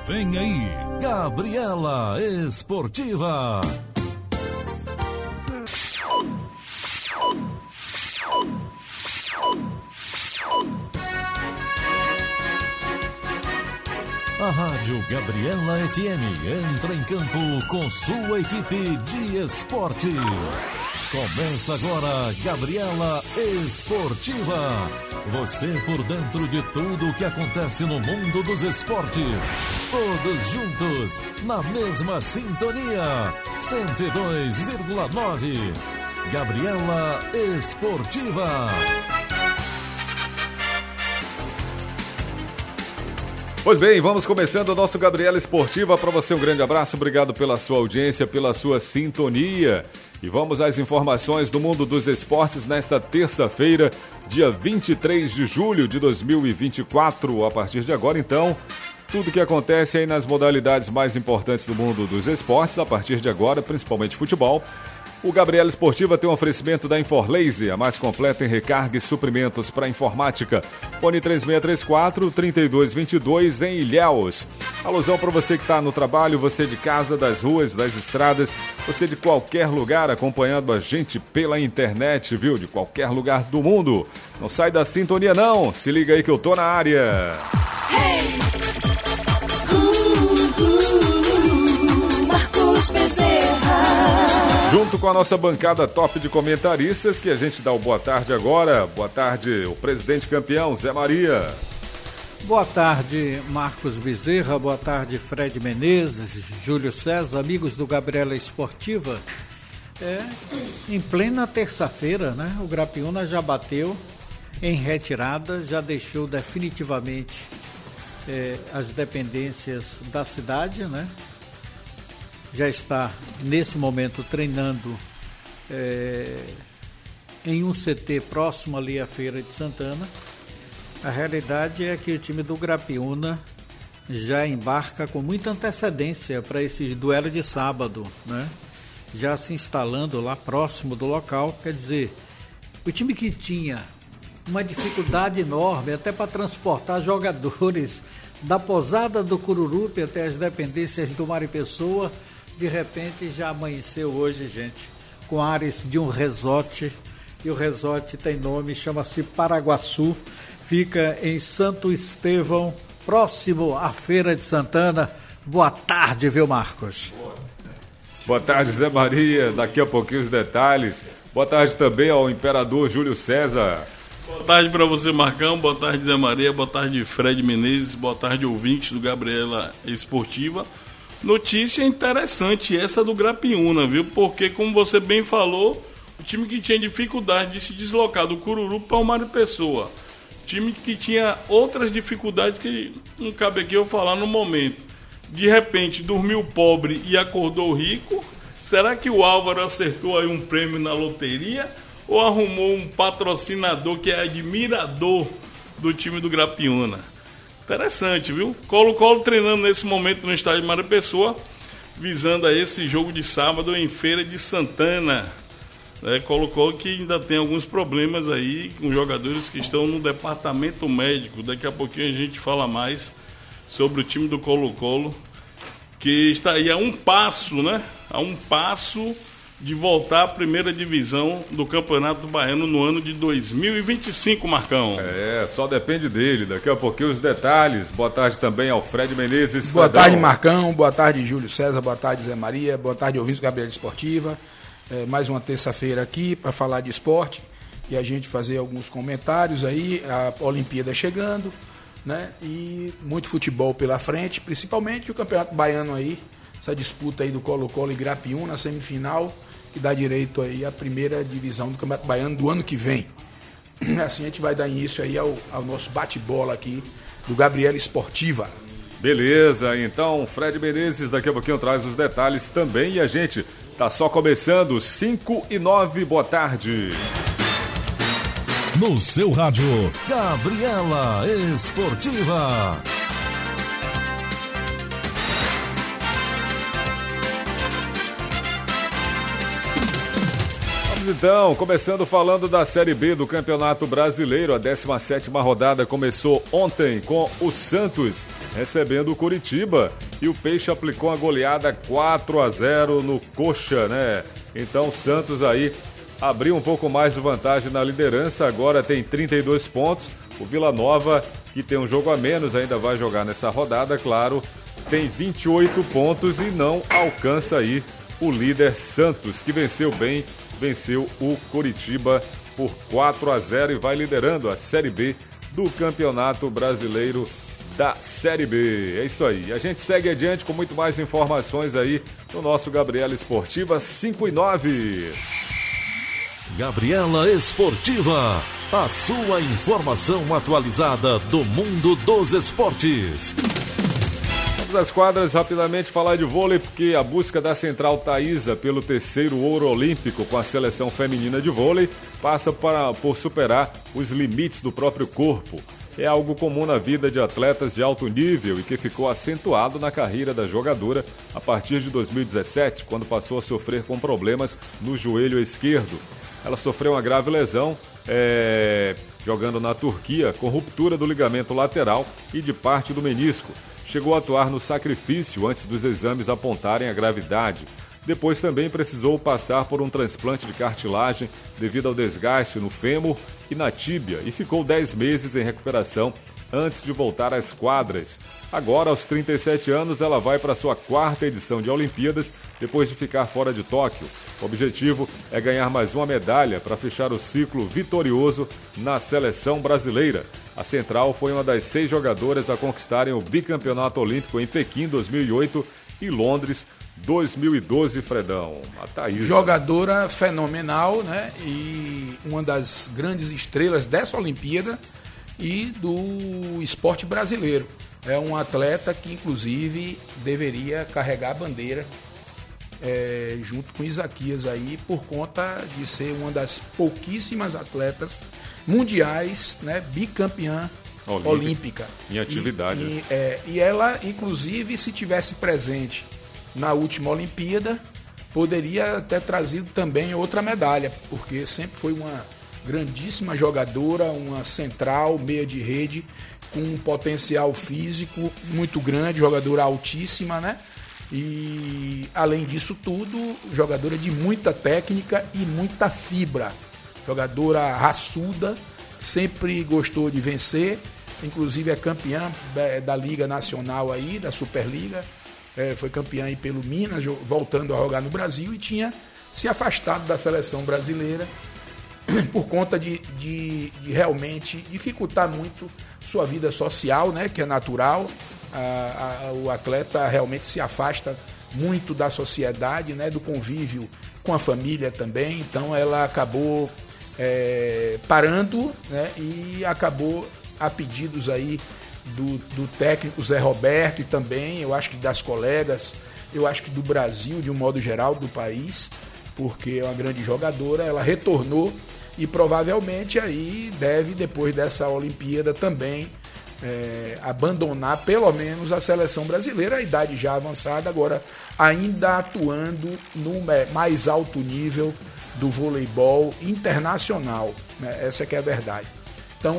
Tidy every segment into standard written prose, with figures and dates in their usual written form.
Vem aí, Gabriela Esportiva. A Rádio Gabriela FM entra em campo com sua equipe de esporte. Começa agora Gabriela Esportiva. Você por dentro de tudo o que acontece no mundo dos esportes. Todos juntos, na mesma sintonia. 102,9. Gabriela Esportiva. Pois bem, vamos começando o nosso Gabriela Esportiva. Para você um grande abraço, obrigado pela sua audiência, pela sua sintonia. E vamos às informações do mundo dos esportes nesta terça-feira, dia 23 de julho de 2024. A partir de agora, então, tudo que acontece aí nas modalidades mais importantes do mundo dos esportes, a partir de agora, principalmente futebol. O Gabriela Esportiva tem um oferecimento da Inforlaser, a mais completa em recarga e suprimentos para informática. Fone 3634-3222 em Ilhéus. Alusão para você que está no trabalho, você de casa, das ruas, das estradas, você de qualquer lugar acompanhando a gente pela internet, viu? De qualquer lugar do mundo. Não sai da sintonia não, se liga aí que eu tô na área. Marcos Bezerra. Junto com a nossa bancada top de comentaristas, que a gente dá o boa tarde agora. Boa tarde, o presidente campeão, Zé Maria. Boa tarde, Marcos Bezerra. Boa tarde, Fred Menezes, Júlio César, amigos do Gabriela Esportiva. Em plena terça-feira, né? O Grapiúna já bateu em retirada, já deixou definitivamente as dependências da cidade, né? Já está, nesse momento, treinando em um CT próximo ali à Feira de Santana. A realidade é que o time do Grapiúna já embarca com muita antecedência para esse duelo de sábado, né? Já se instalando lá próximo do local. Quer dizer, o time que tinha uma dificuldade enorme até para transportar jogadores da Pousada do Cururupi até as dependências do Maripessoa, de repente já amanheceu hoje, gente, com ares de um resort, e o resort tem nome, chama-se Paraguaçu, fica em Santo Estevão, próximo à Feira de Santana. Boa tarde, viu, Marcos? Boa tarde, Zé Maria, daqui a pouquinho os detalhes. Boa tarde também ao imperador Júlio César. Boa tarde para você, Marcão, boa tarde, Zé Maria, boa tarde, Fred Menezes, boa tarde, ouvintes do Gabriela Esportiva. Notícia interessante essa do Grapiúna, viu? Porque, como você bem falou, o time que tinha dificuldade de se deslocar do Cururupi para o Maripessoa, time que tinha outras dificuldades que não cabe aqui eu falar no momento, de repente dormiu pobre e acordou rico. Será que o Álvaro acertou aí um prêmio na loteria ou arrumou um patrocinador que é admirador do time do Grapiúna? Interessante, viu? Colo-Colo treinando nesse momento no estádio Maripessoa, visando a esse jogo de sábado em Feira de Santana. Colo-Colo que ainda tem alguns problemas aí com jogadores que estão no departamento médico. Daqui a pouquinho a gente fala mais sobre o time do Colo-Colo, que está aí a um passo, né? A um passo de voltar à primeira divisão do Campeonato Baiano no ano de 2025, Marcão. Só depende dele. Daqui a pouquinho os detalhes. Boa tarde também ao Fred Menezes. Boa tarde, Marcão. Boa tarde, Júlio César. Boa tarde, Zé Maria. Boa tarde, ouvintes do Gabriela Esportiva. Mais uma terça-feira aqui para falar de esporte e a gente fazer alguns comentários aí. A Olimpíada chegando, né? E muito futebol pela frente, principalmente o Campeonato Baiano aí. Essa disputa aí do Colo-Colo e Grapiúna na semifinal, que dá direito aí à primeira divisão do Campeonato Baiano do ano que vem. Assim a gente vai dar início aí ao nosso bate-bola aqui do Gabriela Esportiva. Beleza, então Fred Menezes daqui a pouquinho traz os detalhes também e a gente tá só começando, 5:09, boa tarde. No seu rádio, Gabriela Esportiva. esportes, então, começando falando da Série B do Campeonato Brasileiro. A 17ª rodada começou ontem com o Santos recebendo o Coritiba e o Peixe aplicou uma goleada 4-0 no Coxa, né? Então o Santos aí abriu um pouco mais de vantagem na liderança, agora tem 32 pontos. O Vila Nova, que tem um jogo a menos, ainda vai jogar nessa rodada, claro, tem 28 pontos e não alcança aí o líder Santos, que venceu o Coritiba por 4-0 e vai liderando a Série B do Campeonato Brasileiro da Série B. É isso aí. A gente segue adiante com muito mais informações aí no nosso Gabriela Esportiva 5 e 9. Gabriela Esportiva, a sua informação atualizada do mundo dos esportes. As quadras, rapidamente falar de vôlei, porque a busca da Central Taísa pelo 3º ouro olímpico com a seleção feminina de vôlei passa por superar os limites do próprio corpo. É algo comum na vida de atletas de alto nível e que ficou acentuado na carreira da jogadora a partir de 2017, quando passou a sofrer com problemas no joelho esquerdo. Ela sofreu uma grave lesão jogando na Turquia, com ruptura do ligamento lateral e de parte do menisco. Chegou a atuar no sacrifício antes dos exames apontarem a gravidade. Depois também precisou passar por um transplante de cartilagem devido ao desgaste no fêmur e na tíbia e ficou 10 meses em recuperação antes de voltar às quadras. Agora, aos 37 anos, ela vai para sua 4ª edição de Olimpíadas depois de ficar fora de Tóquio. O objetivo é ganhar mais uma medalha para fechar o ciclo vitorioso na seleção brasileira. A Central foi uma das 6 jogadoras a conquistarem o bicampeonato olímpico em Pequim 2008 e Londres 2012, Fredão. A Thaís. Jogadora fenomenal, né? E uma das grandes estrelas dessa Olimpíada e do esporte brasileiro. É um atleta que, inclusive, deveria carregar a bandeira junto com Isaquias aí, por conta de ser uma das pouquíssimas atletas mundiais, né, bicampeã olímpica. Em atividade. E ela, inclusive, se tivesse presente na última Olimpíada, poderia ter trazido também outra medalha, porque sempre foi uma grandíssima jogadora, uma central, meia de rede, com um potencial físico muito grande, jogadora altíssima, né? E, além disso tudo, jogadora de muita técnica e muita fibra. Jogadora raçuda, sempre gostou de vencer, inclusive é campeã da Liga Nacional aí, da Superliga, foi campeã aí pelo Minas, voltando a jogar no Brasil, e tinha se afastado da seleção brasileira por conta de realmente dificultar muito sua vida social, né, que é natural. O atleta realmente se afasta muito da sociedade, né, do convívio com a família também, então ela acabou parando, né, e acabou a pedidos aí do técnico Zé Roberto e também, eu acho que das colegas, eu acho que do Brasil, de um modo geral, do país, porque é uma grande jogadora, ela retornou e provavelmente aí deve, depois dessa Olimpíada também, abandonar pelo menos a seleção brasileira, a idade já avançada, agora ainda atuando no mais alto nível do voleibol internacional, né? Essa que é a verdade. Então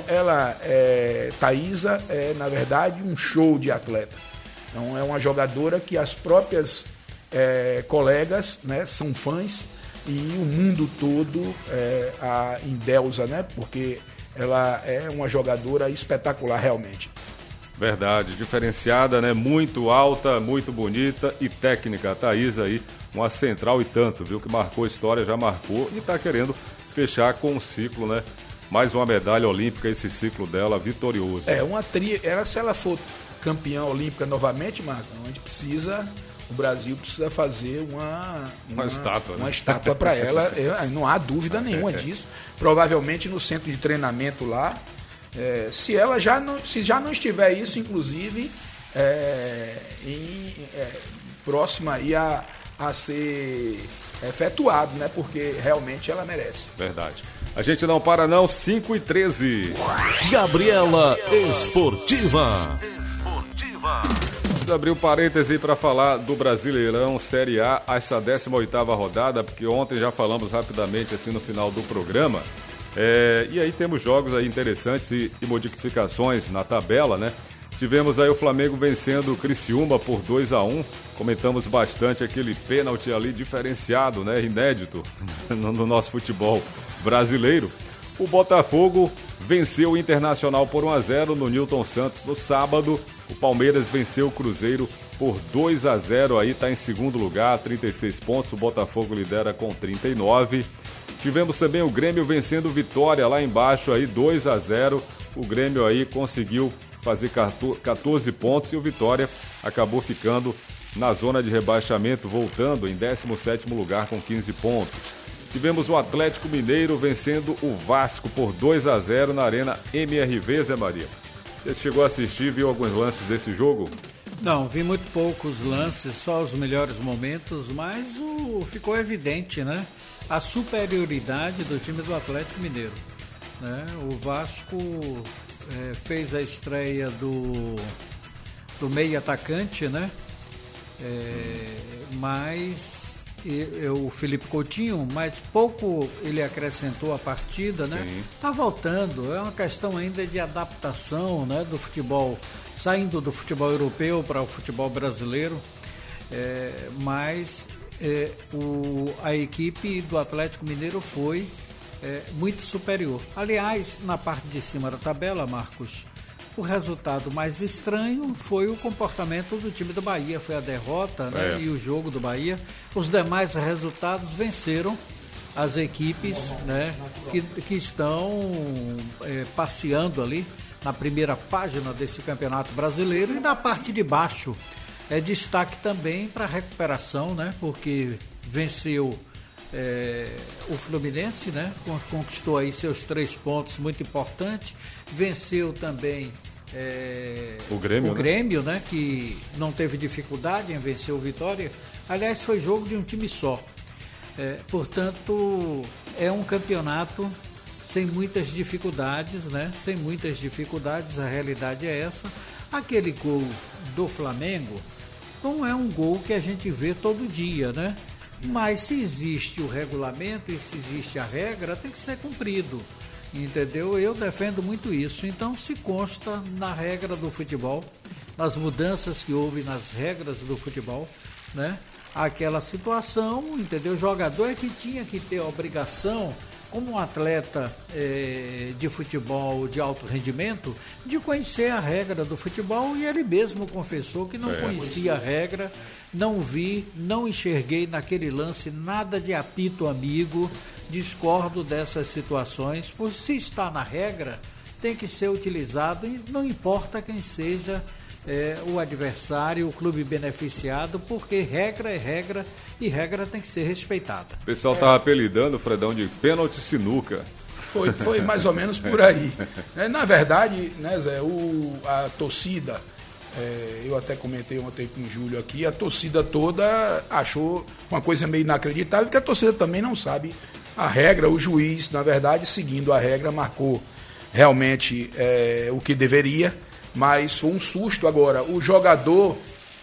Thaísa é, na verdade, um show de atleta. Então é uma jogadora que as próprias colegas, né, são fãs, e o mundo todo a endeusa, né, porque ela é uma jogadora espetacular realmente. Verdade, diferenciada, né? Muito alta, muito bonita e técnica. A Thaís aí, uma central e tanto, viu? Que marcou história, já marcou e tá querendo fechar com um ciclo, né? Mais uma medalha olímpica, esse ciclo dela vitorioso. Se ela for campeã olímpica novamente, Marcão, o Brasil precisa fazer uma estátua, né? Uma estátua para ela, não há dúvida nenhuma disso. Provavelmente no centro de treinamento lá, se já não estiver isso, inclusive, próxima aí a ser efetuado, né? Porque realmente ela merece. Verdade. A gente não para não, 5h13. Gabriela Esportiva. Deixa eu abrir um parêntese para falar do Brasileirão Série A, essa 18ª rodada, porque ontem já falamos rapidamente assim no final do programa. E aí temos jogos aí interessantes e modificações na tabela, né? Tivemos aí o Flamengo vencendo o Criciúma por 2-1. Comentamos bastante aquele pênalti ali diferenciado, né? Inédito no nosso futebol brasileiro. O Botafogo venceu o Internacional por 1-0 no Newton Santos no sábado. O Palmeiras venceu o Cruzeiro por 2-0, aí está em segundo lugar, 36 pontos. O Botafogo lidera com 39. Tivemos também o Grêmio vencendo o Vitória lá embaixo, aí 2-0. O Grêmio aí conseguiu fazer 14 pontos e o Vitória acabou ficando na zona de rebaixamento, voltando em 17º lugar com 15 pontos. Tivemos o Atlético Mineiro vencendo o Vasco por 2-0 na Arena MRV, Zé Maria. Você chegou a assistir, viu alguns lances desse jogo? Não, vi muito poucos lances, só os melhores momentos, mas ficou evidente, né? A superioridade do time do Atlético Mineiro, né? O Vasco fez a estreia do meio atacante, né? Mas o Felipe Coutinho, mas pouco ele acrescentou à partida, né? Tá voltando, é uma questão ainda de adaptação, né, do futebol, saindo do futebol europeu para o futebol brasileiro, mas a equipe do Atlético Mineiro foi muito superior. Aliás, na parte de cima da tabela, Marcos, o resultado mais estranho foi o comportamento do time do Bahia, foi a derrota, né? E o jogo do Bahia. Os demais resultados venceram as equipes, né, que estão passeando ali na primeira página desse campeonato brasileiro. E da parte de baixo, destaque também para a recuperação, né, porque venceu o Fluminense, né, conquistou aí seus 3 pontos, muito importante. Venceu também o Grêmio, né, que não teve dificuldade em vencer o Vitória. Aliás, foi jogo de um time só. Portanto, é um campeonato sem muitas dificuldades, né? Sem muitas dificuldades, a realidade é essa. Aquele gol do Flamengo não é um gol que a gente vê todo dia, né? Mas se existe o regulamento e se existe a regra, tem que ser cumprido, entendeu? Eu defendo muito isso. Então, se consta na regra do futebol, nas mudanças que houve nas regras do futebol, né? Aquela situação, entendeu? O jogador é que tinha que ter a obrigação, como um atleta de futebol de alto rendimento, de conhecer a regra do futebol, e ele mesmo confessou que não conhecia a regra. Não vi, não enxerguei naquele lance nada de apito amigo, discordo dessas situações, por se está na regra, tem que ser utilizado, e não importa quem seja o adversário, o clube beneficiado, porque regra é regra e regra tem que ser respeitada. O pessoal estava apelidando o Fredão de pênalti sinuca. Foi mais ou menos por aí. Na verdade, né, Zé, a torcida, eu até comentei ontem com o Júlio aqui, a torcida toda achou uma coisa meio inacreditável, porque a torcida também não sabe a regra. O juiz, na verdade, seguindo a regra, marcou realmente o que deveria, mas foi um susto. Agora, o jogador,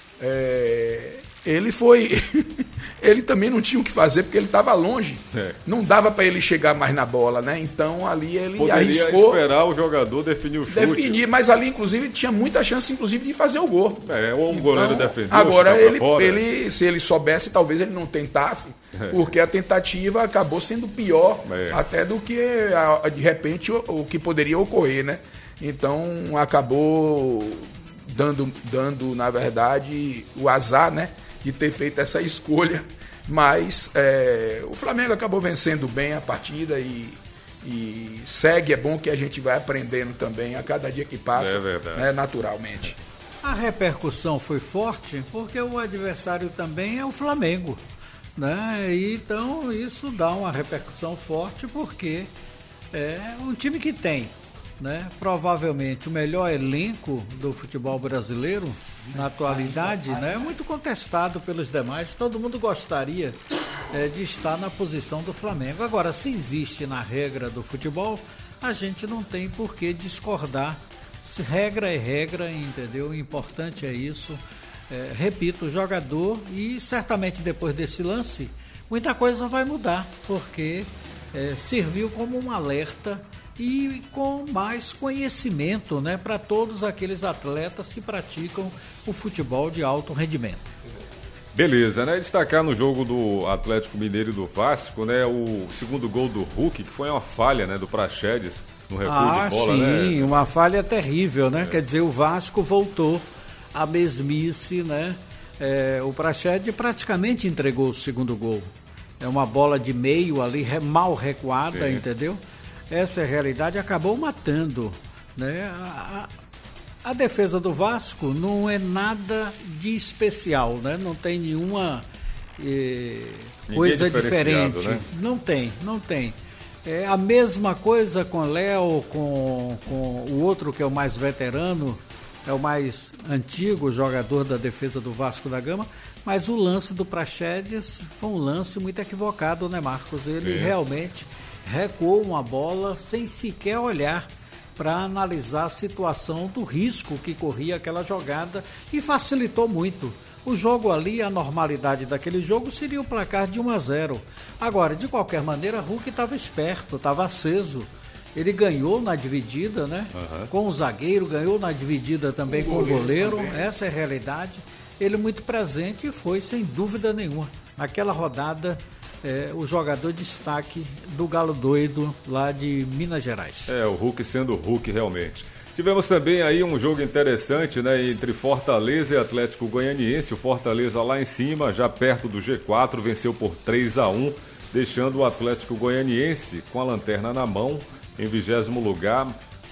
ele foi... ele também não tinha o que fazer, porque ele estava longe. Não dava para ele chegar mais na bola, né? Então, ali ele poderia arriscou... esperar o jogador definir o chute. Definir, mas ali, inclusive, tinha muita chance, inclusive, de fazer o gol. Ou o goleiro defendeu. Agora, ele, se ele soubesse, talvez ele não tentasse, porque a tentativa acabou sendo pior até do que, de repente, o que poderia ocorrer, né? Então, acabou dando, na verdade, o azar, né, de ter feito essa escolha. Mas o Flamengo acabou vencendo bem a partida e segue. É bom que a gente vai aprendendo também a cada dia que passa, né, naturalmente. A repercussão foi forte porque o adversário também é o Flamengo, né? E então isso dá uma repercussão forte, porque é um time que tem, né, provavelmente o melhor elenco do futebol brasileiro na atualidade, né, muito contestado pelos demais. Todo mundo gostaria de estar na posição do Flamengo. Agora, se existe na regra do futebol, a gente não tem por que discordar. Regra é regra, entendeu? O importante é isso. repito, o jogador, e certamente depois desse lance, muita coisa vai mudar, porque serviu como um alerta e com mais conhecimento, né, para todos aqueles atletas que praticam o futebol de alto rendimento. Beleza, né? Destacar no jogo do Atlético Mineiro e do Vasco, né? O segundo gol do Hulk, que foi uma falha, né? Do Praxedes no recuo de bola, sim, né? uma falha terrível, né? Quer dizer, o Vasco voltou à mesmice, né? O Praxedes praticamente entregou o segundo gol. É uma bola de meio ali, mal recuada, sim, entendeu? Essa é a realidade, acabou matando, né? A defesa do Vasco não é nada de especial, né? Não tem nenhuma coisa diferente. Né? Não tem. É a mesma coisa com o Léo, com o outro que é o mais veterano, é o mais antigo jogador da defesa do Vasco da Gama, mas o lance do Praxedes foi um lance muito equivocado, né, Marcos? Ele realmente recuou uma bola sem sequer olhar para analisar a situação do risco que corria aquela jogada e facilitou muito. O jogo ali, a normalidade daquele jogo seria o placar de 1-0. Agora, de qualquer maneira, Hulk estava esperto, estava aceso. Ele ganhou na dividida, né? Com o zagueiro, ganhou na dividida também com o goleiro. Essa é a realidade. Ele muito presente e foi, sem dúvida nenhuma, naquela rodada, o jogador destaque do Galo Doido lá de Minas Gerais. O Hulk sendo o Hulk realmente. Tivemos também aí um jogo interessante, né, entre Fortaleza e Atlético Goianiense. O Fortaleza lá em cima, já perto do G4, venceu por 3-1, deixando o Atlético Goianiense com a lanterna na mão, em 20º lugar.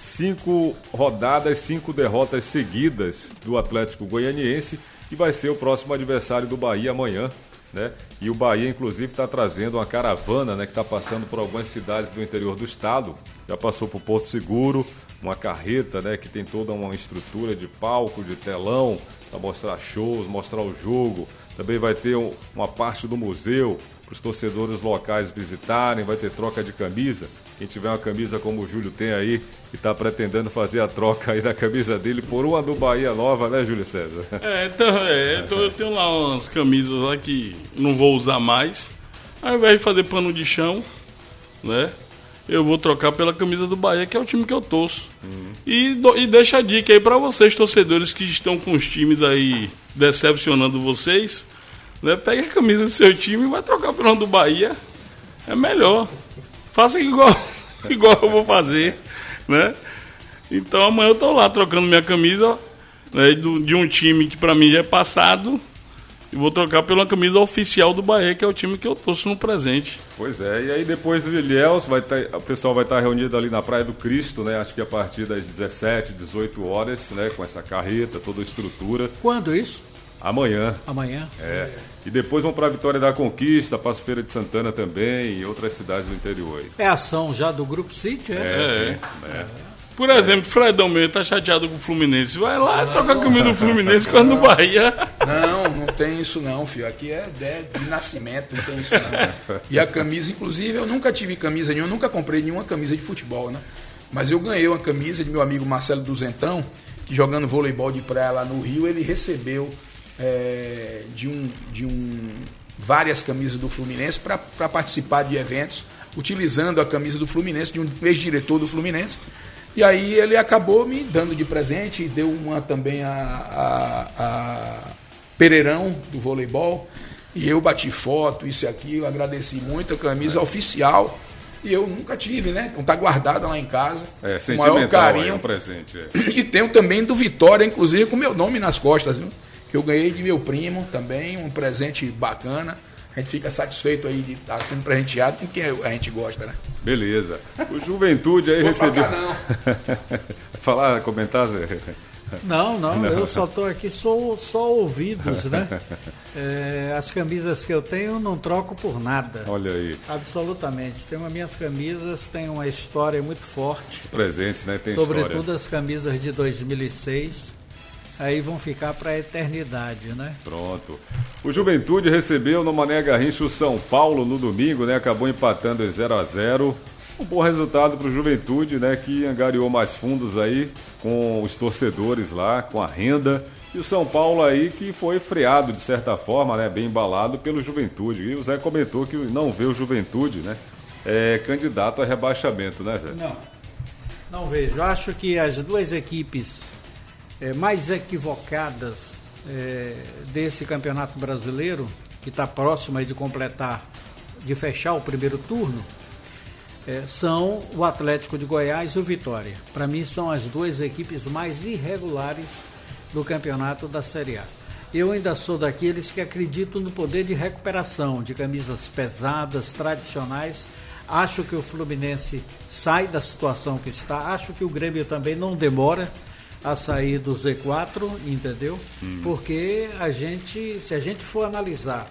5 rodadas, 5 derrotas seguidas do Atlético Goianiense, e vai ser o próximo adversário do Bahia amanhã, né? E o Bahia, inclusive, está trazendo uma caravana, né, que está passando por algumas cidades do interior do estado. Já passou por Porto Seguro, uma carreta, né, que tem toda uma estrutura de palco, de telão, para mostrar shows, mostrar o jogo. Também vai ter uma parte do museu para os torcedores locais visitarem, vai ter troca de camisa. Quem tiver uma camisa como o Júlio tem aí, que está pretendendo fazer a troca aí da camisa dele por uma do Bahia nova, né, Júlio César? Eu tenho lá umas camisas lá que não vou usar mais. Ao invés de fazer pano de chão, né, eu vou trocar pela camisa do Bahia, que é o time que eu torço. E deixa a dica aí para vocês, torcedores que estão com os times aí decepcionando vocês, né, pegue a camisa do seu time e vai trocar pela do Bahia. É melhor. Faça igual eu vou fazer, né? Então amanhã eu tô lá trocando minha camisa, né, de um time que pra mim já é passado, e vou trocar pela camisa oficial do Bahia, que é o time que eu torço no presente. Pois é, e aí depois do Ilhéus, o pessoal vai estar reunido ali na Praia do Cristo, né? Acho que a partir das 17, 18 horas, né? Com essa carreta, toda a estrutura. Quando isso? Amanhã. Amanhã? E depois vão para a Vitória da Conquista, Passo Feira de Santana também e outras cidades do interior. É ação já do Grupo City, Sim. Por exemplo, Fredão mesmo tá chateado com o Fluminense. Vai lá e troca a camisa do Fluminense com a do Bahia. Não tem isso não, filho. Aqui é de nascimento, não tem isso não. E a camisa, inclusive, eu nunca tive camisa nenhuma, nunca comprei nenhuma camisa de futebol, né? Mas eu ganhei uma camisa de meu amigo Marcelo Duzentão, que jogando voleibol de praia lá no Rio, ele recebeu várias camisas do Fluminense para participar de eventos, utilizando a camisa do Fluminense, de um ex-diretor do Fluminense. E aí ele acabou me dando de presente, e deu uma também a Pereirão do voleibol, e eu bati foto, isso e aquilo, agradeci muito, a camisa oficial, e eu nunca tive, né? Então tá guardada lá em casa, com o maior carinho. Um presente, E tenho também do Vitória, inclusive com meu nome nas costas, viu? Que eu ganhei de meu primo também, um presente bacana. A gente fica satisfeito aí de estar sendo presenteado com quem a gente gosta, né? Beleza. O Juventude aí recebeu... Falar, comentar, Zé? Não, eu só estou aqui só ouvidos, né? As camisas que eu tenho não troco por nada. Olha aí. Absolutamente. As minhas camisas têm uma história muito forte. Os presentes, né? Tem Sobretudo história. As camisas de 2006. Aí vão ficar para a eternidade, né? Pronto. O Juventude recebeu no Mané Garrincha o São Paulo no domingo, né? Acabou empatando em 0-0. Um bom resultado para o Juventude, né? Que angariou mais fundos aí com os torcedores lá, com a renda. E o São Paulo aí que foi freado, de certa forma, né, bem embalado pelo Juventude. E o Zé comentou que não vê o Juventude, né, candidato a rebaixamento, né, Zé? Não vejo. Eu acho que as duas equipes mais equivocadas desse Campeonato Brasileiro, que está próximo aí de fechar o primeiro turno, são o Atlético de Goiás e o Vitória. Para mim são as duas equipes mais irregulares do campeonato da Série A. Eu ainda sou daqueles que acreditam no poder de recuperação de camisas pesadas, tradicionais. Acho que o Fluminense sai da situação que está. Acho que o Grêmio também não demora a sair do Z4, entendeu? Porque se a gente for analisar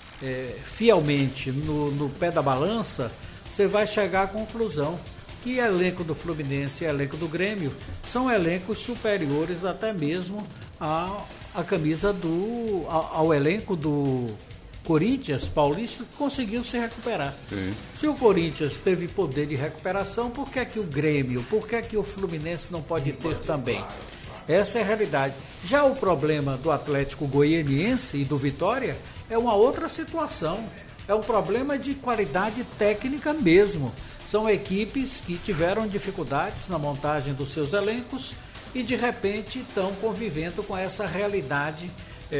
fielmente no pé da balança, você vai chegar à conclusão que elenco do Fluminense e elenco do Grêmio são elencos superiores até mesmo à camisa ao elenco do Corinthians Paulista, que conseguiu se recuperar. Sim. Se o Corinthians teve poder de recuperação, por que o Grêmio, por que o Fluminense não pode ter também? Essa é a realidade. Já o problema do Atlético Goianiense e do Vitória é uma outra situação. É um problema de qualidade técnica mesmo. São equipes que tiveram dificuldades na montagem dos seus elencos e de repente estão convivendo com essa realidade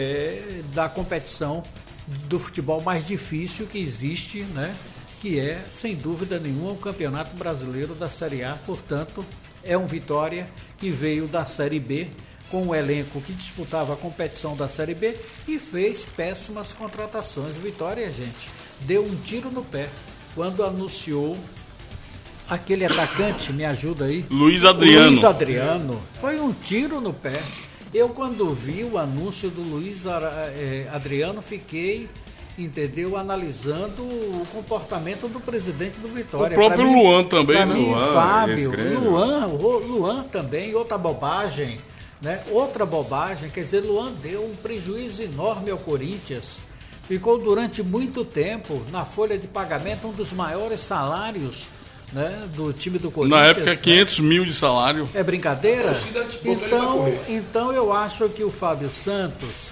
da competição do futebol mais difícil que existe, né? Que é, sem dúvida nenhuma, o Campeonato Brasileiro da Série A. Portanto, é um Vitória que veio da Série B com um elenco que disputava a competição da Série B e fez péssimas contratações. Vitória, gente, deu um tiro no pé quando anunciou aquele atacante, me ajuda aí? Luiz Adriano. Luiz Adriano. Foi um tiro no pé. Eu, quando vi o anúncio do Luiz Adriano, fiquei, entendeu, analisando o comportamento do presidente do Vitória. O próprio Luan também, né? Fábio, Luan também, outra bobagem, né? Outra bobagem, quer dizer, Luan deu um prejuízo enorme ao Corinthians. Ficou durante muito tempo na folha de pagamento um dos maiores salários, né, do time do Corinthians. Na época, 500 mil de salário. É brincadeira? Então eu acho que o Fábio Santos,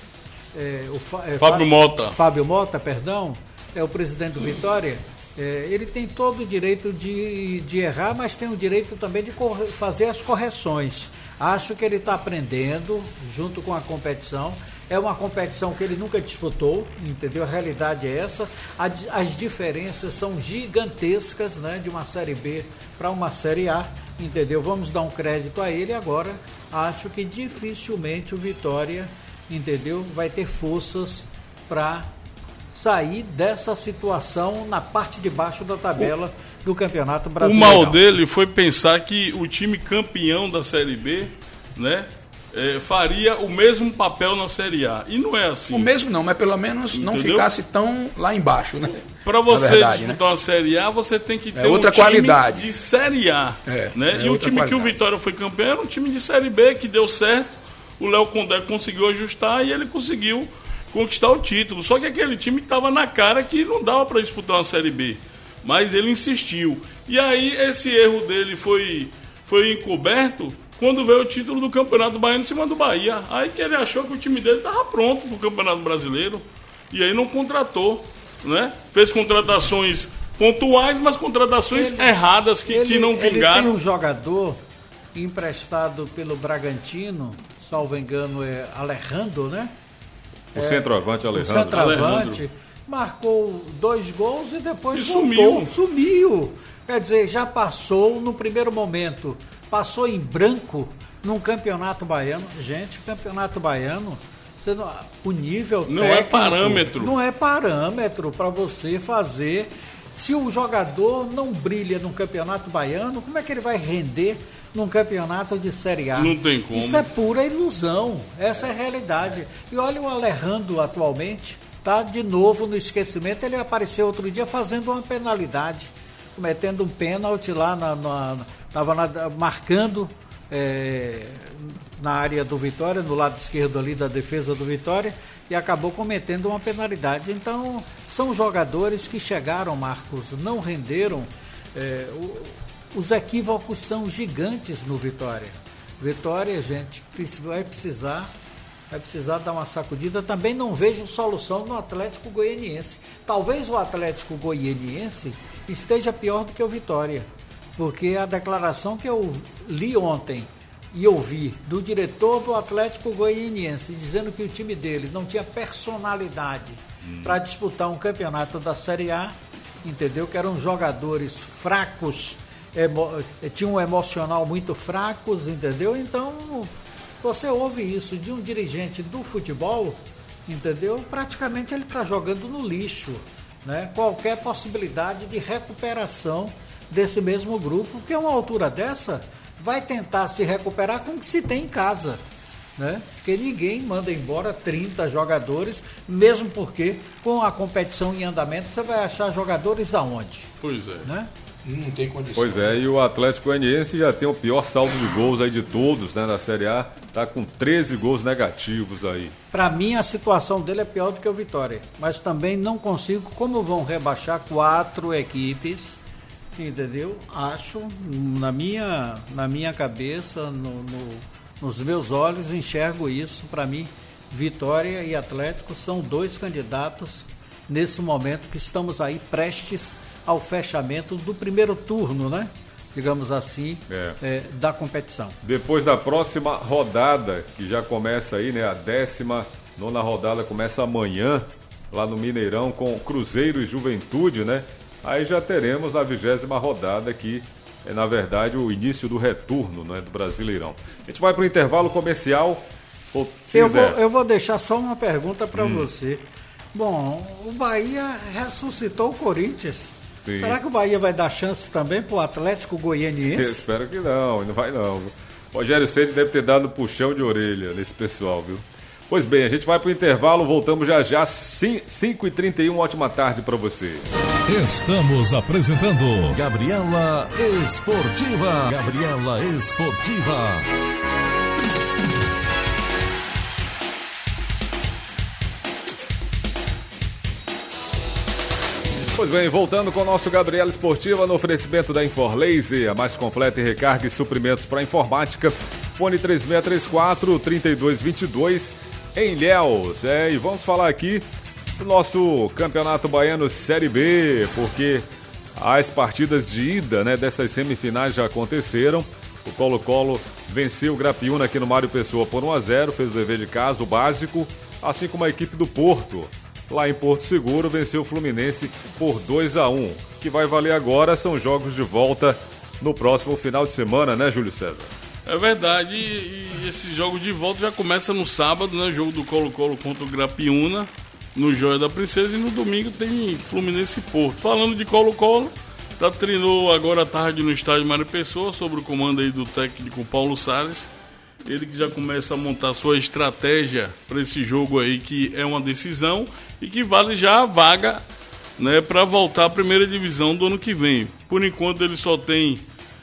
Fábio Mota, perdão, é o presidente do Vitória, ele tem todo o direito de errar, mas tem o direito também de fazer as correções. Acho que ele está aprendendo junto com a competição. É uma competição que ele nunca disputou, entendeu? A realidade é essa. As diferenças são gigantescas, né? De uma Série B para uma Série A, entendeu? Vamos dar um crédito a ele agora. Acho que dificilmente o Vitória, entendeu? Vai ter forças para sair dessa situação na parte de baixo da tabela do Campeonato Brasileiro. O mal dele foi pensar que o time campeão da Série B, né? Faria o mesmo papel na Série A. E não é assim. O mesmo não, mas pelo menos não ficasse tão lá embaixo, né? Para você disputar uma Série A, você tem que ter outra um time qualidade de Série A. Né? E o time que o Vitória foi campeão era um time de Série B, que deu certo. O Léo Condé conseguiu ajustar e ele conseguiu conquistar o título. Só que aquele time estava na cara que não dava para disputar uma Série B. Mas ele insistiu. E aí esse erro dele foi encoberto quando veio o título do Campeonato Baiano em cima do Bahia. Aí que ele achou que o time dele estava pronto para o Campeonato Brasileiro. E aí não contratou, né? Fez contratações pontuais, mas contratações erradas que não vingaram. Ele tem um jogador emprestado pelo Bragantino, salvo engano é Alejandro, né? O centroavante Alejandro. O centroavante marcou 2 gols e depois sumiu. Quer dizer, já passou no primeiro momento, passou em branco num campeonato baiano. Gente, o campeonato baiano, o nível técnico não é parâmetro. Não é parâmetro para você fazer. Se o jogador não brilha num campeonato baiano, como é que ele vai render num campeonato de Série A? Não tem como. Isso é pura ilusão. Essa é a realidade. E olha o Alejandro atualmente, tá de novo no esquecimento. Ele apareceu outro dia fazendo uma penalidade, cometendo um pênalti lá, estava marcando na área do Vitória, no lado esquerdo ali da defesa do Vitória, e acabou cometendo uma penalidade. Então, são jogadores que chegaram, Marcos, não renderam. Os equívocos são gigantes no Vitória. Vitória, gente, vai precisar vai precisar dar uma sacudida. Também não vejo solução no Atlético Goianiense. Talvez o Atlético Goianiense esteja pior do que o Vitória, porque a declaração que eu li ontem e ouvi do diretor do Atlético Goianiense dizendo que o time dele não tinha personalidade para disputar um campeonato da Série A, entendeu? Que eram jogadores fracos, tinham um emocional muito fracos, entendeu? Então, você ouve isso de um dirigente do futebol, entendeu? Praticamente ele está jogando no lixo, né? Qualquer possibilidade de recuperação desse mesmo grupo, porque uma altura dessa vai tentar se recuperar com o que se tem em casa, né? Porque ninguém manda embora 30 jogadores, mesmo porque com a competição em andamento você vai achar jogadores aonde? Pois é. Né? Não tem condição. Pois é, e o Atlético Goianiense já tem o pior saldo de gols aí de todos, né, na Série A, tá com 13 gols negativos aí. Para mim a situação dele é pior do que o Vitória, mas também não consigo, como vão rebaixar 4 equipes, entendeu? Acho, na minha cabeça, nos meus olhos, enxergo isso. Para mim, Vitória e Atlético são 2 candidatos nesse momento que estamos aí prestes ao fechamento do primeiro turno, né? Digamos assim, da competição. Depois da próxima rodada, que já começa aí, né? A 19ª rodada começa amanhã, lá no Mineirão, com Cruzeiro e Juventude, né? Aí já teremos a 20ª rodada, que é, na verdade, o início do retorno, né, do Brasileirão. A gente vai para o intervalo comercial. Eu vou deixar só uma pergunta para você. Bom, o Bahia ressuscitou o Corinthians. Sim. Será que o Bahia vai dar chance também para o Atlético Goianiense? Eu espero que não vai não. O Rogério Ceni deve ter dado puxão de orelha nesse pessoal, viu? Pois bem, a gente vai para o intervalo, voltamos já 5h31, ótima tarde para você. Estamos apresentando Gabriela Esportiva. Gabriela Esportiva. Pois bem, voltando com o nosso Gabriela Esportiva no oferecimento da Inforlaser, a mais completa em recarga e suprimentos para informática. Fone 3634-3222 em Ilhéus. E vamos falar aqui do nosso Campeonato Baiano Série B, porque as partidas de ida, né, dessas semifinais já aconteceram. O Colo-Colo venceu o Grapiúna aqui no Mário Pessoa por 1-0, fez o dever de casa, o básico, assim como a equipe do Porto. Lá em Porto Seguro, venceu o Fluminense por 2-1. O que vai valer agora são jogos de volta no próximo final de semana, né, Júlio César? É verdade, e esses jogos de volta já começam no sábado, né? Jogo do Colo-Colo contra o Grapiúna, no Joia da Princesa, e no domingo tem Fluminense e Porto. Falando de Colo-Colo, treinou agora à tarde no estádio Mário Pessoa, sob o comando aí do técnico Paulo Salles. Ele que já começa a montar sua estratégia para esse jogo aí, que é uma decisão e que vale já a vaga, né, para voltar à primeira divisão do ano que vem. Por enquanto ele só tem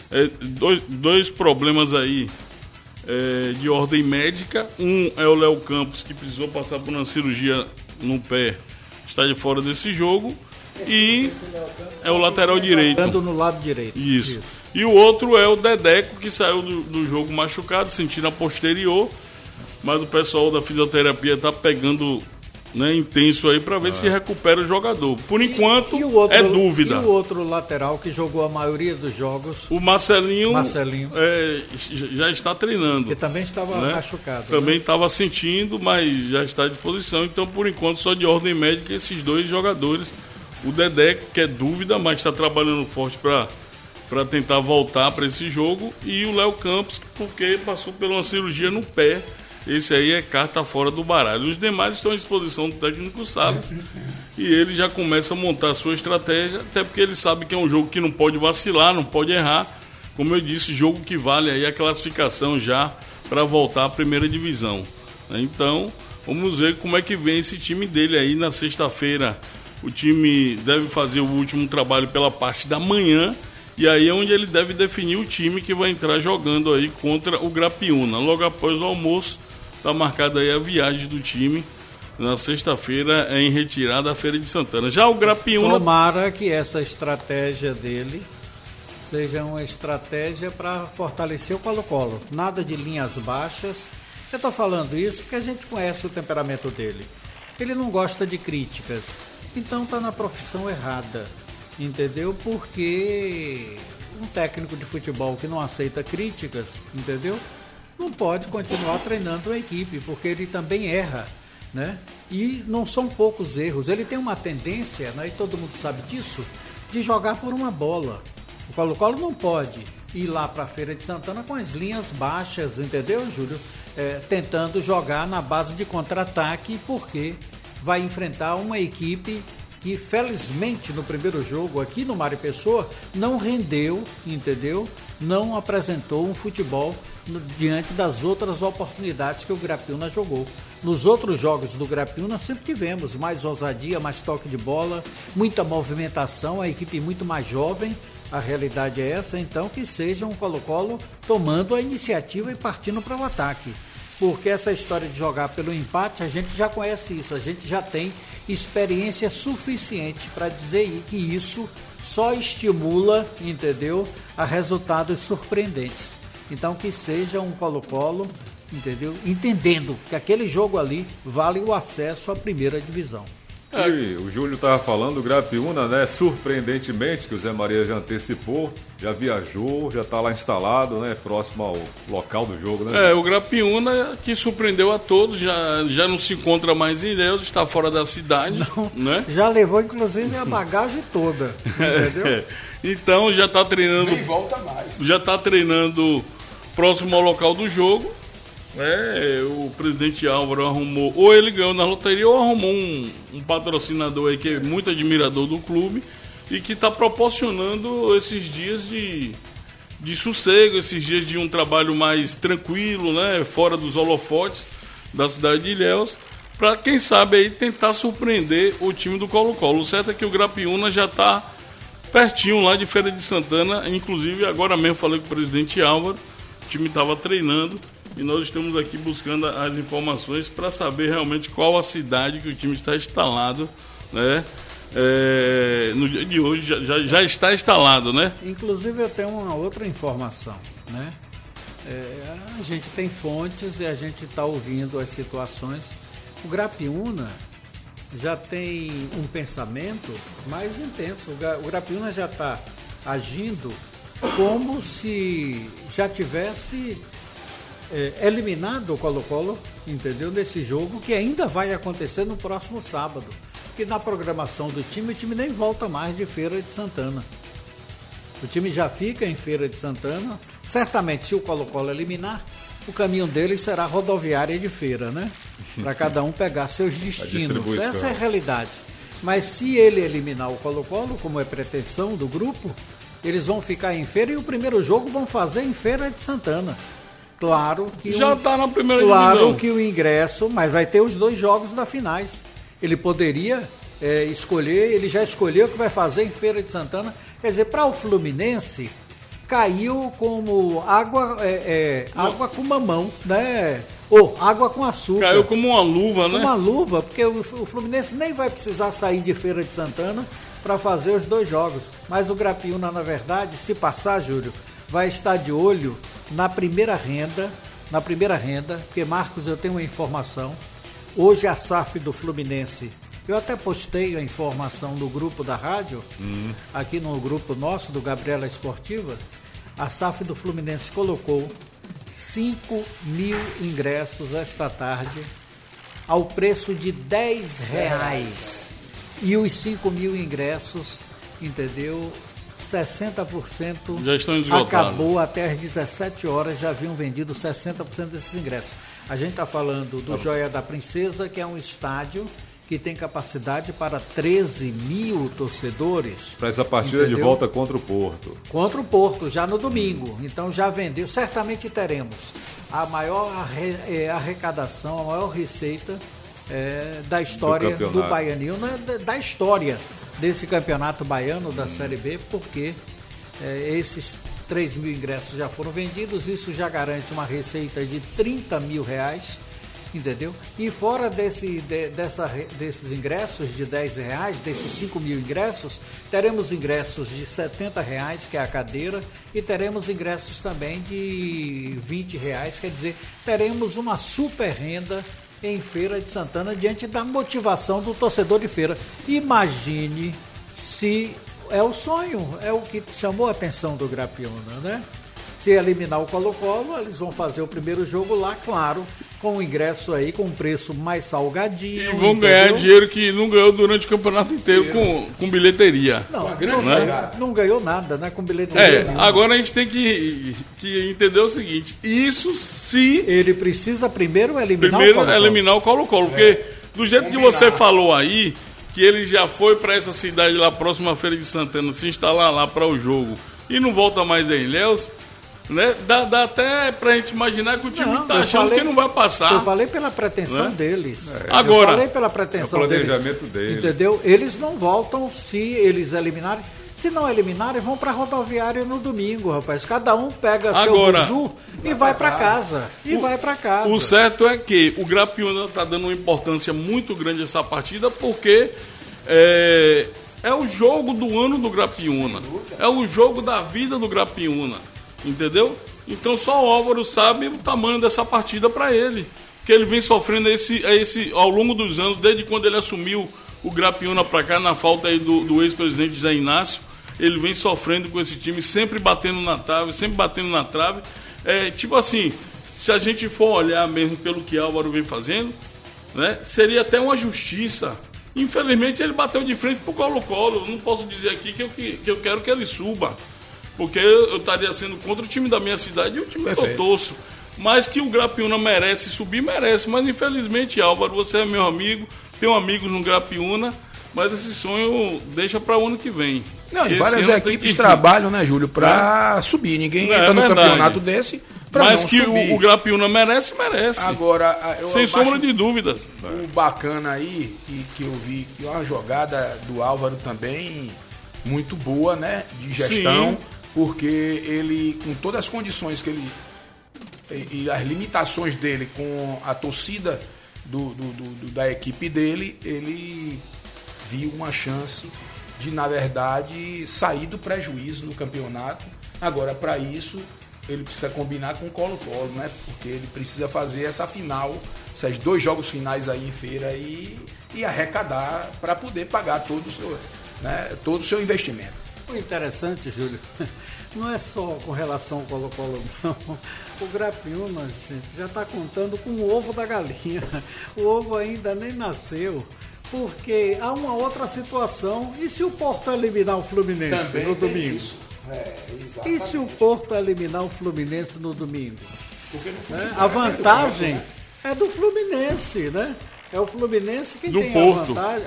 dois problemas aí de ordem médica. Um é o Léo Campos, que precisou passar por uma cirurgia no pé, está de fora desse jogo. E é o lateral direito. No lado direito. Isso. E o outro é o Dedeco, que saiu do jogo machucado, sentindo a posterior. Mas o pessoal da fisioterapia tá pegando, né, intenso aí para ver se recupera o jogador. Por enquanto, é dúvida. E o outro lateral que jogou a maioria dos jogos? O Marcelinho. Já está treinando. Que também estava machucado. Também estava sentindo, mas já está à disposição. Então, por enquanto, só de ordem médica, esses dois jogadores. O Dedeco, que é dúvida, mas está trabalhando forte para tentar voltar para esse jogo. E o Léo Campos, porque passou por uma cirurgia no pé. Esse aí é carta fora do baralho. Os demais estão à disposição do técnico Salles. E ele já começa a montar a sua estratégia, até porque ele sabe que é um jogo que não pode vacilar, não pode errar. Como eu disse, jogo que vale aí a classificação já para voltar à primeira divisão. Então, vamos ver como é que vem esse time dele aí na sexta-feira. O time deve fazer o último trabalho pela parte da manhã. E aí é onde ele deve definir o time que vai entrar jogando aí contra o Grapiúna. Logo após o almoço, está marcada aí a viagem do time. Na sexta-feira é em retirada à Feira de Santana. Já o Grapiúna... Tomara que essa estratégia dele seja uma estratégia para fortalecer o Colo-Colo. Nada de linhas baixas, Eu estou falando isso porque a gente conhece o temperamento dele. Ele não gosta de críticas, então está na profissão errada, entendeu? Porque um técnico de futebol que não aceita críticas, entendeu? Não pode continuar treinando a equipe, porque ele também erra, né? E não são poucos erros. Ele tem uma tendência, né, e todo mundo sabe disso, de jogar por uma bola. O Colo-Colo não pode ir lá para a Feira de Santana com as linhas baixas, entendeu, Júlio? Tentando jogar na base de contra-ataque, porque vai enfrentar uma equipe que, felizmente, no primeiro jogo aqui no Mário Pessoa, não rendeu, entendeu? Não apresentou um futebol diante das outras oportunidades que o Grapiúna jogou. Nos outros jogos do Grapiúna sempre tivemos mais ousadia, mais toque de bola, muita movimentação, a equipe muito mais jovem. A realidade é essa, então, que seja um Colo-Colo tomando a iniciativa e partindo para o ataque. Porque essa história de jogar pelo empate, a gente já conhece isso, a gente já tem experiência suficiente para dizer que isso só estimula, entendeu, a resultados surpreendentes. Então, que seja um Colo-Colo, entendeu, entendendo que aquele jogo ali vale o acesso à primeira divisão. E o Júlio estava falando do Grapiúna, né? Surpreendentemente, que o Zé Maria já antecipou, já viajou, já está lá instalado, né? Próximo ao local do jogo, né? O Grapiúna, que surpreendeu a todos, já não se encontra mais em Ilhéus, está fora da cidade, não, né? Já levou, inclusive, a bagagem toda, entendeu? Então já está treinando. Nem volta mais. Já está treinando próximo ao local do jogo. O presidente Álvaro arrumou, ou ele ganhou na loteria, ou arrumou um patrocinador aí que é muito admirador do clube e que está proporcionando esses dias de sossego, esses dias de um trabalho mais tranquilo, né, fora dos holofotes da cidade de Ilhéus, para quem sabe aí tentar surpreender o time do Colo-Colo. O certo é que o Grapiúna já está pertinho lá de Feira de Santana, inclusive agora mesmo falei com o presidente Álvaro, o time estava treinando. E nós estamos aqui buscando as informações para saber realmente qual a cidade que o time está instalado, né? No dia de hoje já está instalado, né? Inclusive eu tenho uma outra informação, né? A gente tem fontes e a gente está ouvindo as situações. O Grapiúna já tem um pensamento mais intenso. O Grapiúna já está agindo como se já tivesse eliminado o Colo-Colo, entendeu? Nesse jogo que ainda vai acontecer no próximo sábado. Que na programação do time, o time nem volta mais de Feira de Santana. O time já fica em Feira de Santana. Certamente, se o Colo-Colo eliminar, o caminho dele será rodoviária de Feira, né? Para cada um pegar seus destinos. Essa é a realidade. Mas se ele eliminar o Colo-Colo, como é pretensão do grupo, eles vão ficar em Feira e o primeiro jogo vão fazer em Feira de Santana. Claro que já está na primeira divisão. Claro que o ingresso, mas vai ter os 2 jogos da finais. Ele poderia escolher, ele já escolheu o que vai fazer em Feira de Santana. Quer dizer, para o Fluminense, caiu como água com mamão, né? Ou água com açúcar. Caiu como uma luva, né? Uma luva, porque o Fluminense nem vai precisar sair de Feira de Santana para fazer os 2 jogos. Mas o Grapiúna, na verdade, se passar, Júlio, vai estar de olho na primeira renda, porque, Marcos, eu tenho uma informação. Hoje a SAF do Fluminense, eu até postei a informação no grupo da rádio, aqui no grupo nosso, do Gabriela Esportiva, a SAF do Fluminense colocou 5 mil ingressos esta tarde, ao preço de R$10. E os 5 mil ingressos, entendeu? 60% já estão esgotados. Acabou até às 17 horas, já haviam vendido 60% desses ingressos. A gente está falando do Joia da Princesa, que é um estádio que tem capacidade para 13 mil torcedores. Para essa partida, entendeu? De volta contra o Porto. Contra o Porto, já no domingo. Então já vendeu. Certamente teremos a maior arrecadação, a maior receita da história do Baianinho, da história desse campeonato baiano da Série B, porque esses 3 mil ingressos já foram vendidos, isso já garante uma receita de R$30 mil, entendeu? E fora desses ingressos de R$10, desses 5 mil ingressos, teremos ingressos de R$70, que é a cadeira, e teremos ingressos também de R$20, quer dizer, teremos uma super renda em Feira de Santana diante da motivação do torcedor de feira. Imagine se é o sonho, é o que chamou a atenção do Grapiúna, né? Se eliminar o Colo-Colo, eles vão fazer o primeiro jogo lá, claro, com o ingresso aí, com um preço mais salgadinho. E vão ganhar dinheiro que não ganhou durante o campeonato inteiro com bilheteria. Não ganhou nada, né? Com bilheteria. Agora a gente tem que entender o seguinte, isso se... Ele precisa primeiro eliminar o Colo-Colo, porque do jeito que você falou aí, que ele já foi para essa cidade lá, próxima à Feira de Santana, se instalar lá para o jogo e não volta mais a Ilhéus, né? Dá até pra gente imaginar que o time tá achando que não vai passar. Eu falei pela pretensão deles. Agora, eu falei pela pretensão planejamento deles. Entendeu? Eles não voltam se eles eliminarem. Se não eliminarem, vão pra rodoviária no domingo, rapaz. Cada um pega seu buzu e vai pra casa. O certo é que o Grapiúna tá dando uma importância muito grande a essa partida, porque é o jogo do ano do Grapiúna. É o jogo da vida do Grapiúna. Entendeu? Então só o Álvaro sabe o tamanho dessa partida para ele. Que ele vem sofrendo ao longo dos anos, desde quando ele assumiu o Grapiúna para cá, na falta aí do ex-presidente Zé Inácio. Ele vem sofrendo com esse time, sempre batendo na trave. Tipo assim, se a gente for olhar mesmo pelo que Álvaro vem fazendo, né, seria até uma justiça. Infelizmente ele bateu de frente pro Colo-Colo. Não posso dizer aqui que eu quero que ele suba, porque eu estaria sendo contra o time da minha cidade e o time que eu torço. Mas que o Grapiúna merece subir, merece. Mas infelizmente, Álvaro, você é meu amigo, tenho amigos no Grapiúna, mas esse sonho deixa para o ano que vem. Não, e várias equipes trabalham, né, Júlio, para subir. Ninguém entra no campeonato desse para não subir. Mas que o Grapiúna merece. Agora, sem sombra de dúvidas. O bacana aí, e que eu vi, que é uma jogada do Álvaro também muito boa, né, de gestão. Sim. Porque ele, com todas as condições que ele e as limitações dele com a torcida da equipe dele, ele viu uma chance de, na verdade, sair do prejuízo no campeonato. Agora, para isso, ele precisa combinar com o Colo-Colo, né? Porque ele precisa fazer essa final, esses 2 jogos finais aí em feira e arrecadar para poder pagar todo o seu investimento. O interessante, Júlio, não é só com relação ao Colo-Colo, não. O Grapiúna, gente, já está contando com o ovo da galinha. O ovo ainda nem nasceu, porque há uma outra situação. E se o Porto eliminar o Fluminense também no domingo? E se o Porto eliminar o Fluminense no domingo? A vantagem é do Fluminense, né? É o Fluminense que tem a vantagem.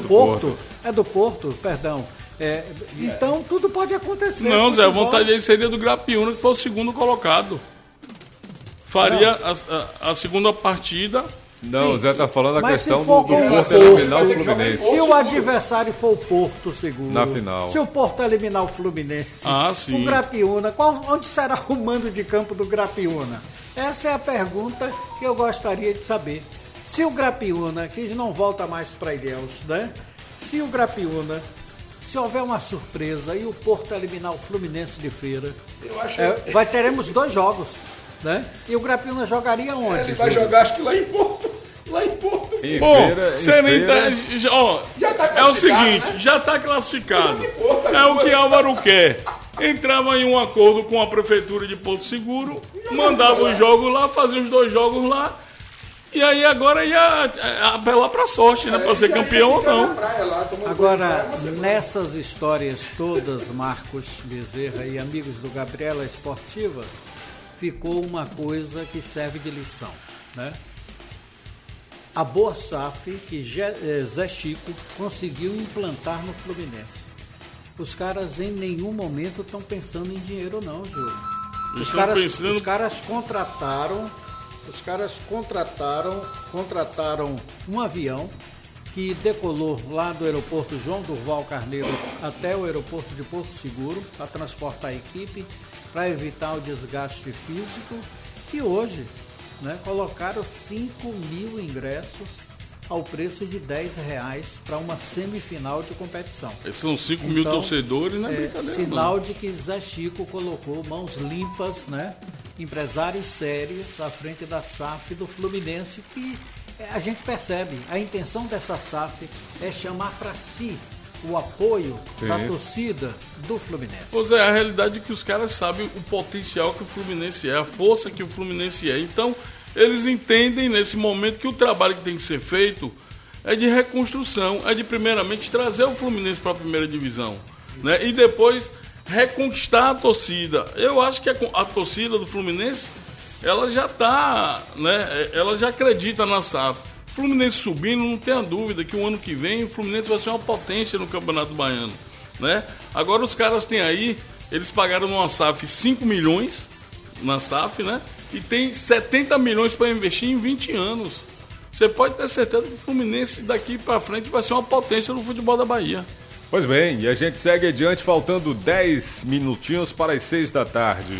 É do Porto, perdão. Então tudo pode acontecer. Não, Zé, a vontade aí seria do Grapiúna, que foi o segundo colocado. Faria a segunda partida. Não, o Zé está falando a questão do Porto eliminar o Fluminense. Se o adversário for o Porto Seguro, na final. Se o Porto eliminar o Fluminense, sim. O Grapiúna, onde será o mando de campo do Grapiúna? Essa é a pergunta que eu gostaria de saber. Se o Grapiúna, que não volta mais para Ilhéus, né? Se o Grapiúna, se houver uma surpresa e o Porto eliminar o Fluminense de feira, teremos 2 jogos, né? E o Grapiúna jogaria onde? Ele vai jogar, acho que lá em Porto. É o seguinte, né? Já está classificado. É o que Álvaro quer. Entrava em um acordo com a prefeitura de Porto Seguro, mandava os jogos lá, fazia os 2 jogos lá. E aí agora ia apelar para a sorte, né? Para ser campeão ou não. Agora, nessas histórias todas, Marcos Bezerra e amigos do Gabriela Esportiva, ficou uma coisa que serve de lição, né? A boa SAF que Zé Chico conseguiu implantar no Fluminense. Os caras em nenhum momento estão pensando em dinheiro não, Júlio. Os caras contrataram um avião que decolou lá do aeroporto João Durval Carneiro até o aeroporto de Porto Seguro para transportar a equipe, para evitar o desgaste físico, e hoje né, colocaram 5 mil ingressos ao preço de R$10 para uma semifinal de competição. São 5 mil torcedores, não é brincadeira. Sinal de que Zé Chico colocou mãos limpas, né? Empresários sérios à frente da SAF do Fluminense, que a gente percebe, a intenção dessa SAF é chamar para si o apoio da torcida do Fluminense. Pois é, a realidade é que os caras sabem o potencial que o Fluminense é, a força que o Fluminense é. Então, eles entendem nesse momento que o trabalho que tem que ser feito é de reconstrução, é de primeiramente trazer o Fluminense para a primeira divisão, né? E depois reconquistar a torcida. Eu acho que a torcida do Fluminense, ela já está, né? Ela já acredita na SAF. O Fluminense subindo, não tenha dúvida que o ano que vem o Fluminense vai ser uma potência no Campeonato Baiano, né? Agora os caras têm aí, eles pagaram numa SAF 5 milhões na SAF, né? E tem 70 milhões para investir em 20 anos. Você pode ter certeza que o Fluminense daqui para frente vai ser uma potência no futebol da Bahia. Pois bem, e a gente segue adiante, faltando 10 minutinhos para as 6 da tarde.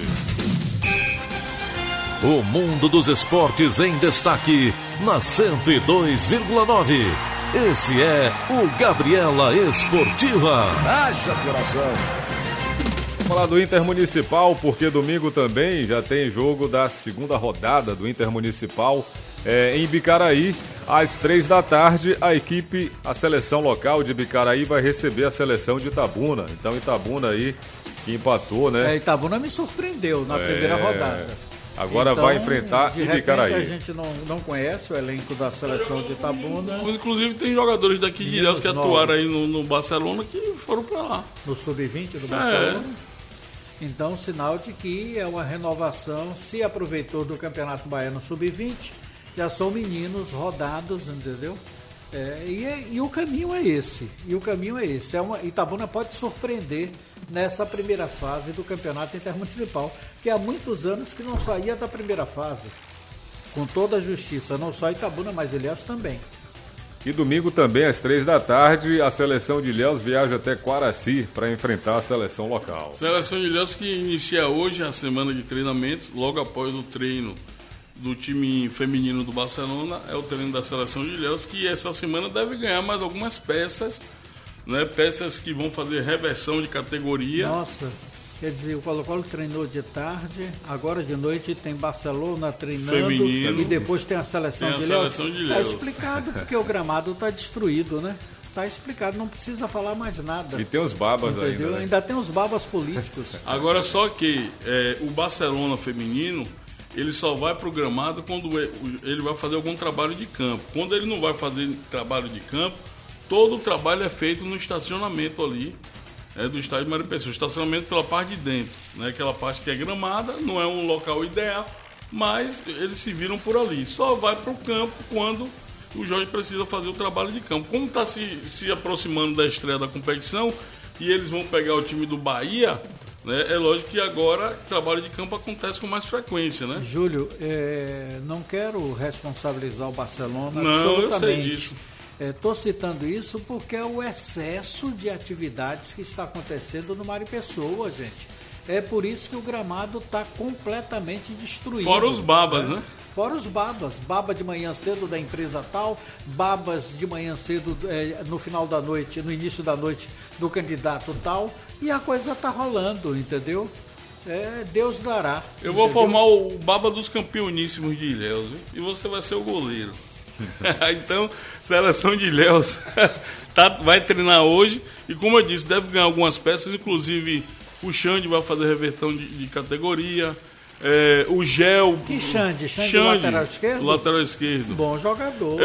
O mundo dos esportes em destaque na 102,9. Esse é o Gabriela Esportiva. Haja coração. Vamos falar do Intermunicipal, porque domingo também já tem jogo da segunda rodada do Intermunicipal em Bicaraí. Às 3 da tarde, a seleção local de Bicaraí vai receber a seleção de Itabuna. Então Itabuna aí, que empatou, né? Itabuna me surpreendeu na primeira rodada. Agora então, vai enfrentar Ibicaraí. A gente não conhece o elenco da seleção de Itabuna. Inclusive tem jogadores daqui de Ilhéus que atuaram aí no Barcelona que foram para lá. No Sub-20 do Barcelona. Então, sinal de que é uma renovação. Se aproveitou do Campeonato Baiano Sub-20, já são meninos rodados, entendeu? E o caminho é esse. Itabuna pode surpreender nessa primeira fase do Campeonato Intermunicipal, que há muitos anos que não saía da primeira fase. Com toda a justiça, não só Itabuna, mas Ilhéus também. E domingo também, às 3 da tarde, a seleção de Ilhéus viaja até Quaraci para enfrentar a seleção local. Seleção de Ilhéus que inicia hoje a semana de treinamentos, logo após o treino do time feminino do Barcelona, é o treino da seleção de Ilhéus, que essa semana deve ganhar mais algumas peças, né? Peças que vão fazer reversão de categoria. Nossa, quer dizer, o Colo-Colo treinou de tarde, agora de noite tem Barcelona treinando feminino, e depois tem a seleção de Ilhéus. Está explicado porque o gramado está destruído, né? Está explicado, não precisa falar mais nada. E tem os babas ainda, né? Ainda tem os babas políticos. Agora só que o Barcelona feminino, ele só vai pro gramado quando ele vai fazer algum trabalho de campo. Quando ele não vai fazer trabalho de campo, todo o trabalho é feito no estacionamento ali, do estádio Mário Pessoa. Estacionamento pela parte de dentro, né? Aquela parte que é gramada, não é um local ideal, mas eles se viram por ali. Só vai pro campo quando o Jorge precisa fazer o trabalho de campo. Como está se aproximando da estreia da competição e eles vão pegar o time do Bahia, né? É lógico que agora o trabalho de campo acontece com mais frequência, né? Júlio, não quero responsabilizar o Barcelona. Não, eu sei disso. Estou citando isso porque é o excesso de atividades que está acontecendo no Mário Pessoa, gente. É por isso que o gramado está completamente destruído. Fora os babas, né? Fora os babas. Baba de manhã cedo da empresa tal, babas de manhã cedo no final da noite, no início da noite do candidato tal, e a coisa está rolando, entendeu? Deus dará. Eu vou formar o baba dos campeoníssimos de Ilhéus, viu? E você vai ser o goleiro. Então, seleção de Ilhéus vai treinar hoje e, como eu disse, deve ganhar algumas peças, inclusive o Xande vai fazer reversão de categoria. O Gel. Que Xande? Xande lateral esquerdo? Lateral esquerdo. Bom jogador.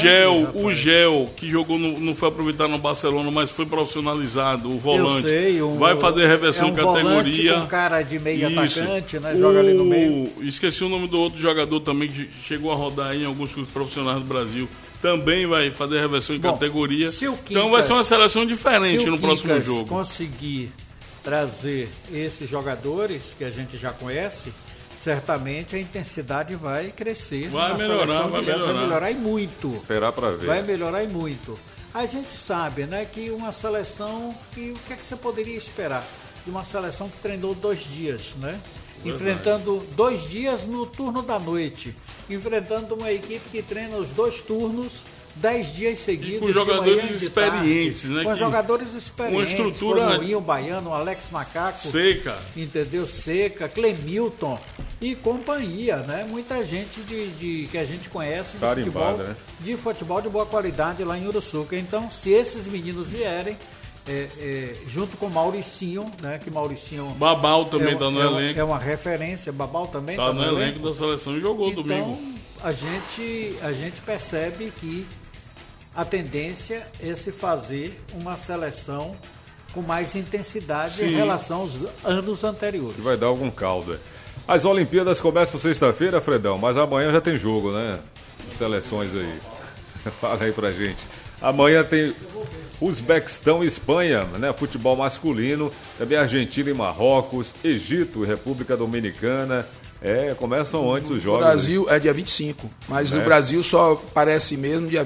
O Gel, que jogou não foi aproveitado no Barcelona, mas foi profissionalizado, o volante. Vai fazer reversão de categoria. Um cara de meio atacante, né? Joga ali no meio. Esqueci o nome do outro jogador também que chegou a rodar aí em alguns clubes profissionais do Brasil. Também vai fazer reversão de categoria. Então vai ser uma seleção diferente no próximo jogo. Se conseguir trazer esses jogadores que a gente já conhece, certamente a intensidade vai crescer. Vai melhorar e muito. Esperar para ver. Vai melhorar e muito. A gente sabe, né, que uma seleção, o que é que você poderia esperar de uma seleção que treinou 2 dias, né? enfrentando 2 dias no turno da noite, enfrentando uma equipe que treina os 2 turnos 10 dias seguidos. E com jogadores experientes, né? Com jogadores experientes, uma estrutura... como o Inho Baiano, o Alex Macaco. Seca. Entendeu? Seca, Clemilton e companhia, né? Muita gente que a gente conhece de futebol de boa qualidade lá em Uruçuca. Então, se esses meninos vierem, junto com o Mauricinho, né? Que Mauricinho... Babal também tá no elenco. É uma referência, Babal também tá no elenco da seleção e jogou então, domingo. A gente percebe que a tendência é se fazer uma seleção com mais intensidade em relação aos anos anteriores. Que vai dar algum caldo. As Olimpíadas começam sexta-feira, Fredão, mas amanhã já tem jogo, né? Seleções aí. Fala aí pra gente. Amanhã tem Uzbequistão e Espanha, né? Futebol masculino. Também Argentina e Marrocos, Egito e República Dominicana. Começam antes os jogos. O Brasil é dia 25, mas o Brasil só aparece mesmo dia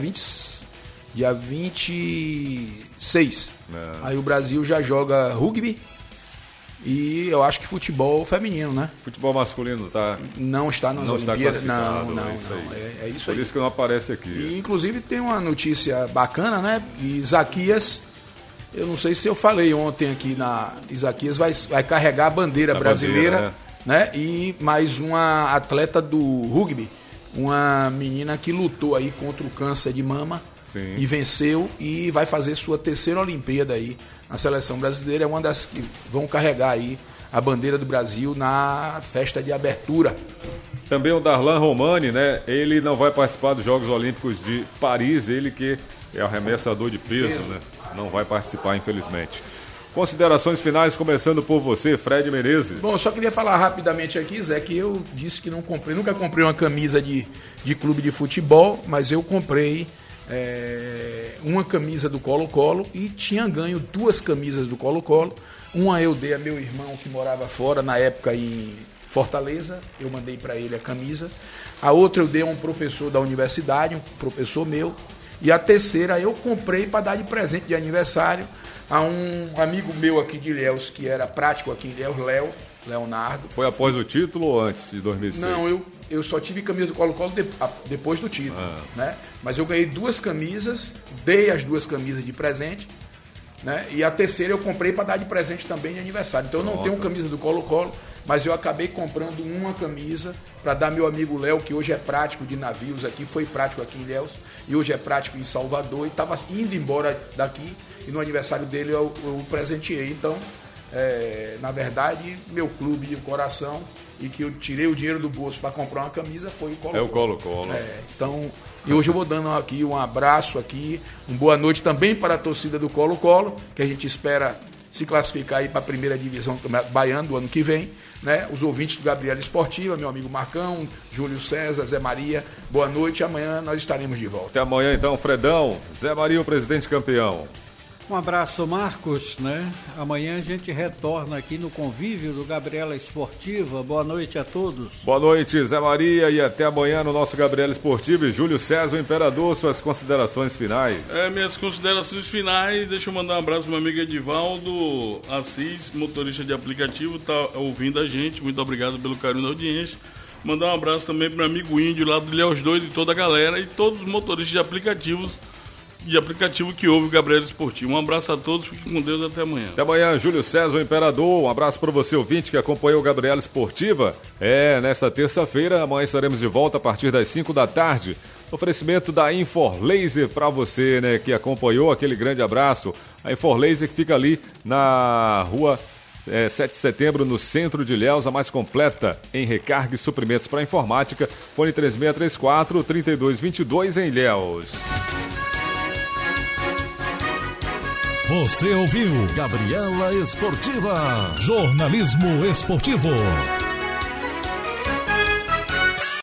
26. Aí o Brasil já joga rugby e eu acho que futebol feminino, né? Futebol masculino não está nas Olimpíadas. Não. É isso aí. Por isso que não aparece aqui. E, inclusive tem uma notícia bacana, né? Isaquias, eu não sei se eu falei ontem aqui Isaquias vai carregar a bandeira brasileira, né? E mais uma atleta do rugby, uma menina que lutou aí contra o câncer de mama. Sim. E venceu e vai fazer sua 3ª Olimpíada aí na seleção brasileira. É uma das que vão carregar aí a bandeira do Brasil na festa de abertura. Também o Darlan Romani, né? Ele não vai participar dos Jogos Olímpicos de Paris, ele que é arremessador de peso, né? Não vai participar, infelizmente. Considerações finais, começando por você, Fred Menezes. Bom, eu só queria falar rapidamente aqui, Zé, que eu disse que nunca comprei uma camisa de clube de futebol, mas eu comprei uma camisa do Colo-Colo e tinha ganho 2 camisas do Colo-Colo. Uma eu dei a meu irmão que morava fora, na época em Fortaleza, eu mandei para ele a camisa. A outra eu dei a um professor da universidade, um professor meu. E a terceira eu comprei para dar de presente de aniversário a um amigo meu aqui de Ilhéus, que era prático aqui em Ilhéus, Leonardo. Foi após o título ou antes de 2006? Não, eu só tive camisa do Colo-Colo depois do título, né? Mas eu ganhei 2 camisas, dei as 2 camisas de presente, né? E a terceira eu comprei para dar de presente também de aniversário. Então eu não tenho camisa do Colo-Colo, mas eu acabei comprando uma camisa para dar meu amigo Léo, que hoje é prático de navios aqui, foi prático aqui em Ilhéus, e hoje é prático em Salvador, e estava indo embora daqui, e no aniversário dele eu presenteei. Então, na verdade, meu clube de coração, e que eu tirei o dinheiro do bolso para comprar uma camisa, foi o Colo-Colo. É o Colo-Colo. Então, e hoje eu vou dando aqui um abraço aqui, uma boa noite também para a torcida do Colo-Colo, que a gente espera se classificar aí para a primeira divisão baiana do ano que vem, né? Os ouvintes do Gabriela Esportiva, meu amigo Marcão, Júlio César, Zé Maria, boa noite, amanhã nós estaremos de volta. Até amanhã então, Fredão, Zé Maria, o presidente campeão. Um abraço, Marcos, né? Amanhã a gente retorna aqui no convívio do Gabriela Esportiva. Boa noite a todos. Boa noite, Zé Maria, e até amanhã no nosso Gabriela Esportiva. E Júlio César, o Imperador, suas considerações finais. Minhas considerações finais, deixa eu mandar um abraço para meu amigo Edivaldo Assis, motorista de aplicativo, tá ouvindo a gente. Muito obrigado pelo carinho da audiência. Mandar um abraço também para meu amigo Índio, lá do Ilhéus 2, e toda a galera, e todos os motoristas de aplicativo que ouve o Gabriela Esportivo. Um abraço a todos, fiquem com Deus, até amanhã. Até amanhã, Júlio César, o Imperador. Um abraço para você, ouvinte, que acompanhou o Gabriela Esportiva. Nesta terça-feira, amanhã estaremos de volta a partir das 5 da tarde. Oferecimento da Infor Laser para você, né, que acompanhou, aquele grande abraço. A Infor Laser que fica ali na rua 7 de setembro, no centro de Ilhéus, a mais completa em recarga e suprimentos para informática. Fone 3634-3222 em Ilhéus. Você ouviu Gabriela Esportiva. Jornalismo esportivo.